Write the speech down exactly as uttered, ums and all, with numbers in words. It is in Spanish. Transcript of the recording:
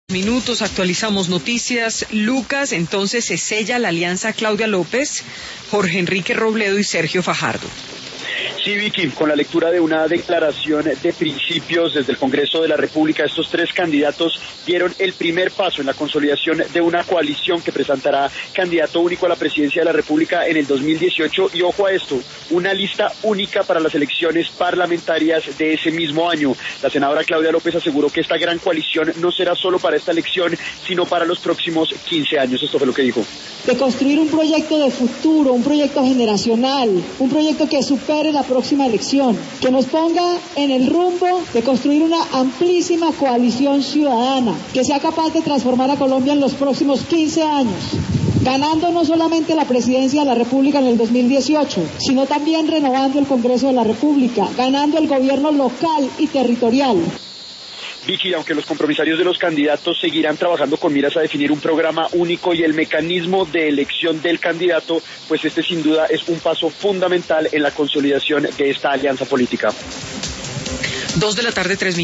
Minutos, actualizamos noticias. Lucas, entonces se sella la alianza Claudia López, Jorge Enrique Robledo y Sergio Fajardo. Sí, Vicky, con la lectura de una declaración de principios desde el Congreso de la República, estos tres candidatos dieron el primer paso en la consolidación de una coalición que presentará candidato único a la presidencia de la República en el dos mil dieciocho y, ojo a esto, una lista única para las elecciones parlamentarias de ese mismo año. La senadora Claudia López aseguró que esta gran coalición no será solo para esta elección, sino para los próximos quince años. Esto fue lo que dijo. De construir un proyecto de futuro, un proyecto generacional, un proyecto que supere la próxima elección, que nos ponga en el rumbo de construir una amplísima coalición ciudadana, que sea capaz de transformar a Colombia en los próximos quince años, ganando no solamente la presidencia de la República en el dos mil dieciocho, sino también renovando el Congreso de la República, ganando el gobierno local y territorial. Vicky, aunque los compromisarios de los candidatos seguirán trabajando con miras a definir un programa único y el mecanismo de elección del candidato, pues este sin duda es un paso fundamental en la consolidación de esta alianza política. Dos de la tarde, tres minutos.